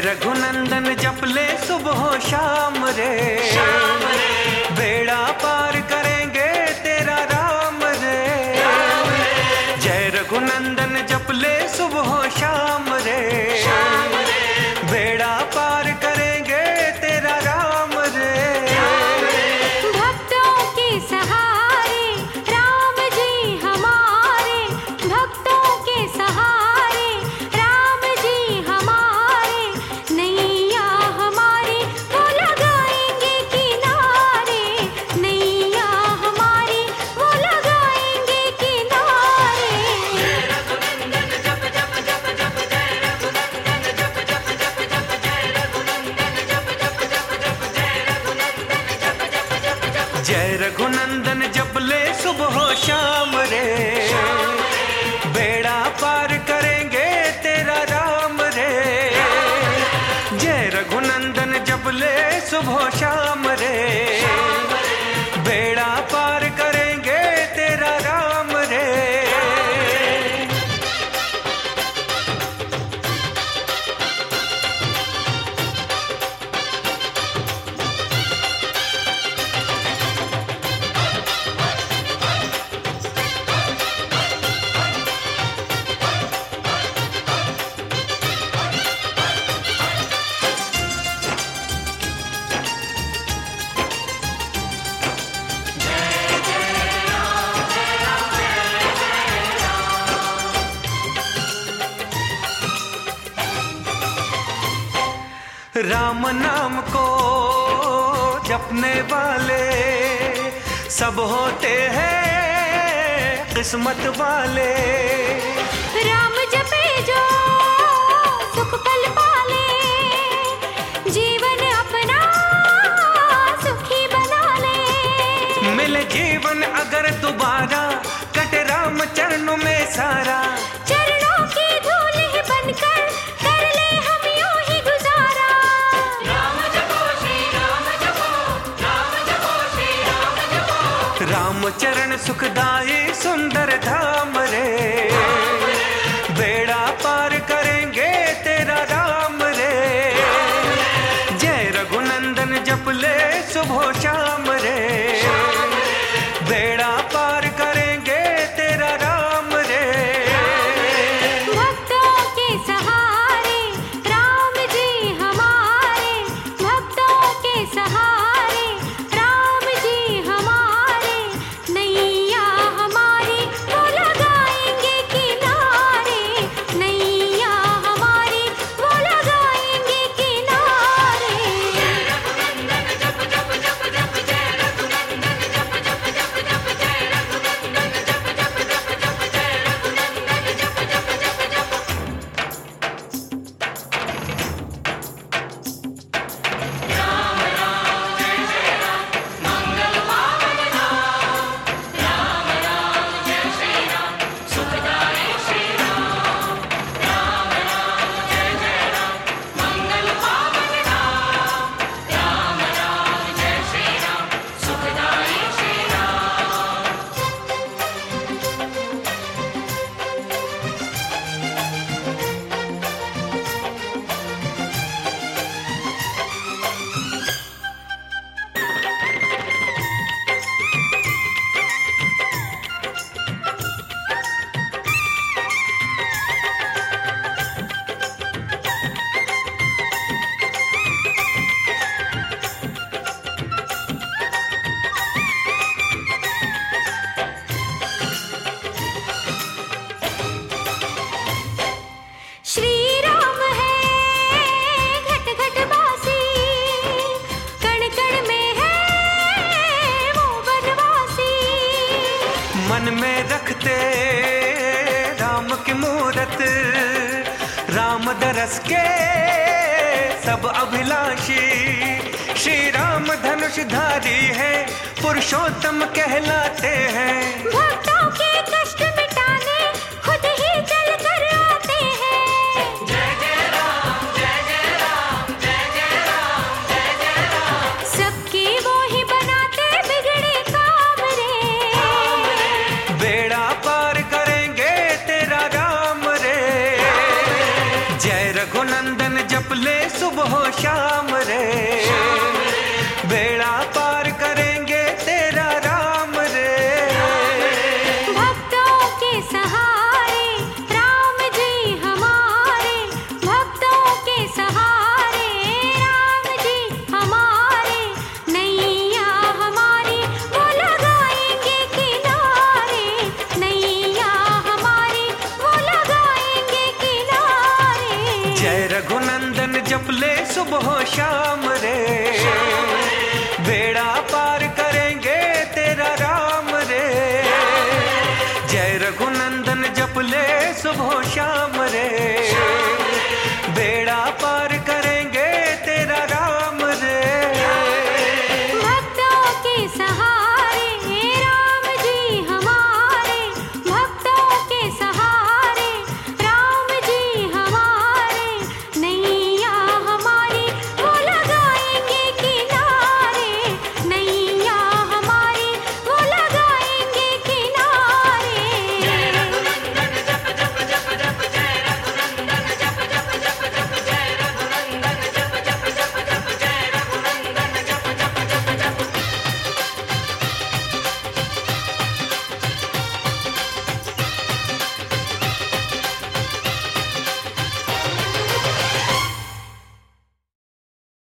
रघुनंदन जप ले सुबह शाम रे, बेड़ा पार करेंगे तेरा राम रे। जय रघुनंदन जप ले सुबह शाम रे, बेड़ा पार करेंगे तेरा राम रे। भक्तों के सहारे राम जी हमारे, भक्तों के सहारे राम जी हमारे, नैया हमारी वो लगाएंगे किनारे, नैया हमारी वो लगाएंगे किनारे। जय रघुनंदन जप जप जप जप, जय रघुनंदन जप जप जप जप, जय रघुनंदन जप जप जप जप, जय रघुनंदन जप जप जप जप। जय रघुनंदन जप ले सुबह शाम रे, बेड़ा पार करेंगे तेरा राम रे। जय रघुनंदन जप ले सुबह शाम रे, बेड़ा पार करेंगे तेरा राम रे। राम नाम को जपने वाले सब होते हैं किस्मत वाले। राम जपे जो सुख पल पाले, जीवन अपना सुखी बना ले। मिले जीवन अगर दोबारा, कटे राम चरणों में सारा। चरणों की धूल ही बनकर कर ले हम यूं ही गुजारा। राम जपो श्री राम जपो, राम जपो श्री राम जपो। राम चरण सुखदाई सुंदर धाम रे, बेड़ा पार करेंगे तेरा राम रे। जय रघुनंदन जप ले सुबह शाम रे, बेड़ा पार करेंगे तेरा राम रे। भक्तों के सहारे राम जी हमारे, भक्तों के सहारे राम जी हमारे, नैया हमारी वो लगाएंगे किनारे, नैया हमारी वो लगाएंगे किनारे। जय रघुनंदन जप जप जप जप, जय रघुनंदन जप जप जप जप, जय रघुनंदन जप जप जप जप, जय रघुनंदन जप जप जप जप। श्री राम है घट घट बासी, कण कण में है वो बनवासी। मन में रखते राम की मूरत, राम दरस के सब अभिलाषी। श्री राम धनुषधारी है, पुरुषोत्तम कहलाते हैं। भक्तों के कष्ट मिटाने खुद ही चल कर आते हैं। जय जय राम जय जय राम, जय जय राम जय जय राम। सबकी वो ही बनाते बिगड़े काम रे, बेड़ा पार करेंगे तेरा राम रे। जय रघुनंदन जप ले सुबह शाम रे, बेड़ा पार करेंगे तेरा राम रे। भक्तों के सहारे राम जी हमारे, भक्तों के सहारे राम जी हमारे, नैया हमारी वो लगाएंगे किनारे, नैया हमारी वो लगाएंगे किनारे। जय रघुनंदन जप ले सुबह शाम रे, बेड़ा पार करेंगे तेरा राम रे। जय रघुनंदन जप ले सुबह शाम रे, बेड़ा पार